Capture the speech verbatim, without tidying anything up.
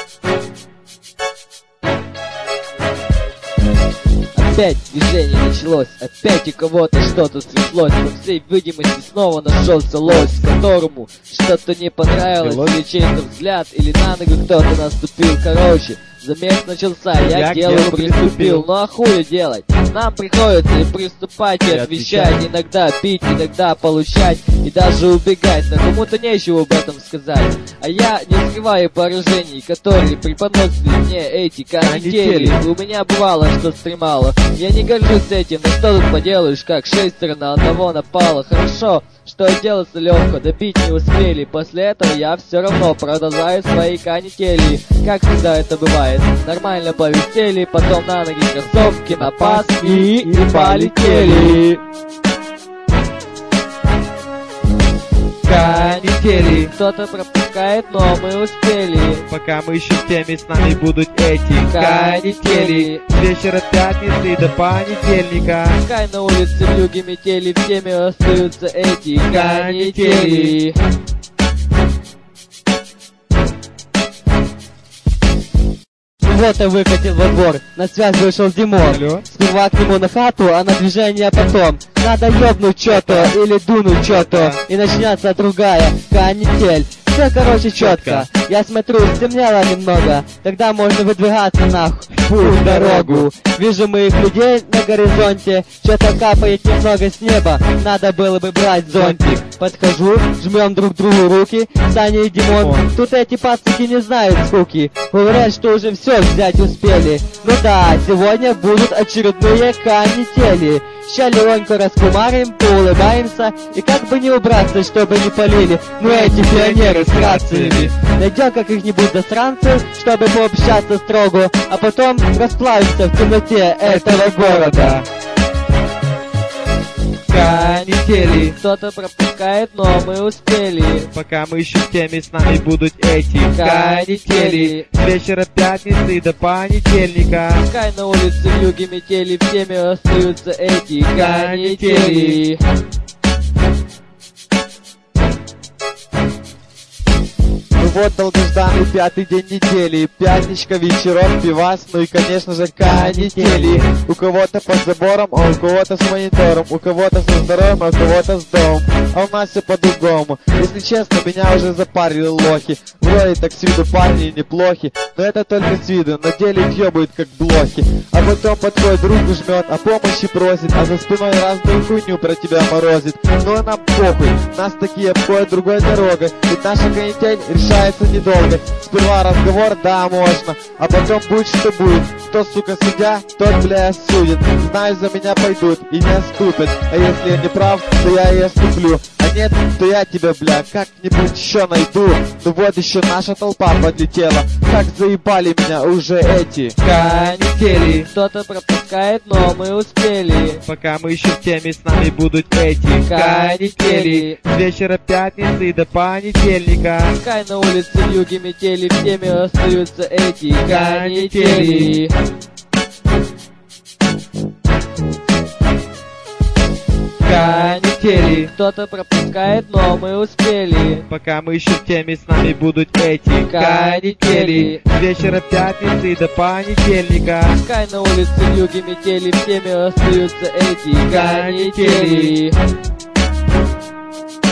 Опять движение началось, опять у кого-то что-то стряслось. По всей видимости снова нашелся лось, которому что-то не понравилось, или чей-то взгляд, или на ногу кто-то наступил. Короче, замес начался, я, я к делу приступил. приступил. Ну а хули делать? Нам приходится и приступать, и, и отвечать, отвечать, иногда пить, иногда получать, и даже убегать. Но кому-то нечего об этом сказать. А я не скрываю поражений, которые преподносили мне эти канители. У меня бывало, что стремало. Я не горжусь этим, но что тут поделаешь, как шестеро на одного напало. Хорошо, что делаться легко, добить не успели. После этого я все равно продолжаю свои канители. Как всегда это бывает. Нормально повисели, потом на ноги кроссовки, на пас и, и полетели. Канители. Кто-то пропускает, но мы успели. Пока мы еще в теме, с нами будут эти канители. С вечера пятницы до понедельника. Пускай на улице в юге метели, в теме остаются эти канители. Вот и выкатил во двор, на связь вышел Димон. Алло? Сперва к нему на хату, а на движение потом. Надо ёбнуть чё-то или дунуть чё-то, и начнется другая канитель. Все, короче, четко. Я смотрю, стемнело немного, тогда можно выдвигаться нахуй в путь дорогу. Вижу моих людей на горизонте, что-то капает немного с неба, надо было бы брать зонтик. Подхожу, жмем друг другу руки, Саня и Димон. Тут эти пацаны не знают скуки, говорят, что уже все взять успели. Ну да, сегодня будут очередные канители. Ща легонько раскумарим, поулыбаемся, и как бы не убраться, чтобы не полили, ну эти пионеры с рациями. Найдем каких-нибудь засранцев, чтобы пообщаться строго, а потом расплавимся в темноте этого города. Канители. Кто-то пропускает, но мы успели. Пока мы еще в теме, с нами будут эти канители. С вечера пятницы до понедельника. Пускай на улице в юге метели, в теме остаются эти канители. Ну вот долгожданный пятый день недели, пятничка, вечерок, пивас, ну и конечно же канители. У кого-то под забором, а у кого-то с монитором, у кого-то со здоровьем, а у кого-то с домом. А у нас все по-другому. Если честно, меня уже запарили лохи. Вроде так с виду парни неплохи, но это только с виду, на деле въебают как блохи. А потом подходит, руку жмет, а помощи просит, а за спиной разную хуйню про тебя морозит. Но нам похуй, нас такие обходят другой дорогой, ведь наша канитель решается недолго. Сперва разговор, да, можно, а потом будь что будет. Кто, сука, судья, тот, бля, судит. Знаю, за меня пойдут и не оступят. А если я не прав, то я и оступлю. А нет, то я тебя, бля, как-нибудь еще найду. Ну вот еще наша толпа подлетела. Как заебали меня уже эти канители. Кто-то пропускает, но мы успели. Пока мы еще в теме, с нами будут эти канители. С вечера пятницы до понедельника. Пускай на улице в юге метели, в теме остаются эти канители. Канители. Кто-то пропускает, но мы успели. Пока мы еще в теме, с нами будут эти канители. С вечера пятницы до понедельника. Пускай на улице в юге метели, в теме остаются эти канители.